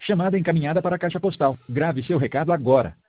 Chamada encaminhada para a caixa postal. Grave seu recado agora.